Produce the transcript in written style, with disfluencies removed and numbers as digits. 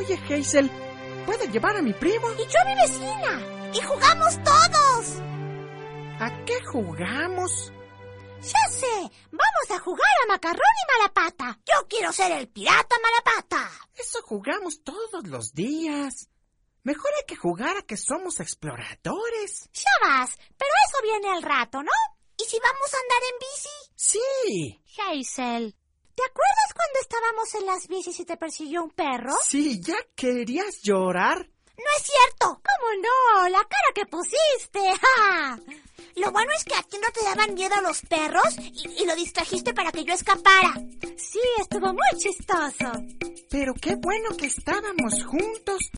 Oye, Hazel, ¿puedo llevar a mi primo? Y yo a mi vecina. Y jugamos todos. ¿A qué jugamos? Ya sé, vamos a jugar a Macarrón y Malapata. Yo quiero ser el pirata Malapata. Eso jugamos todos los días. Mejor hay que jugar a que somos exploradores. Ya vas, pero eso viene al rato, ¿no? ¿Y si vamos a andar en bici? Sí. Hazel, ¿te acuerdas cuando estábamos en las bicis y te persiguió un perro? Sí, ¿ya querías llorar? No es cierto. ¿Cómo no? La cara que pusiste. ¡Ja! Lo bueno es que a ti no te daban miedo los perros y lo distrajiste para que yo escapara. Sí, estuvo muy chistoso. Pero qué bueno que estábamos juntos.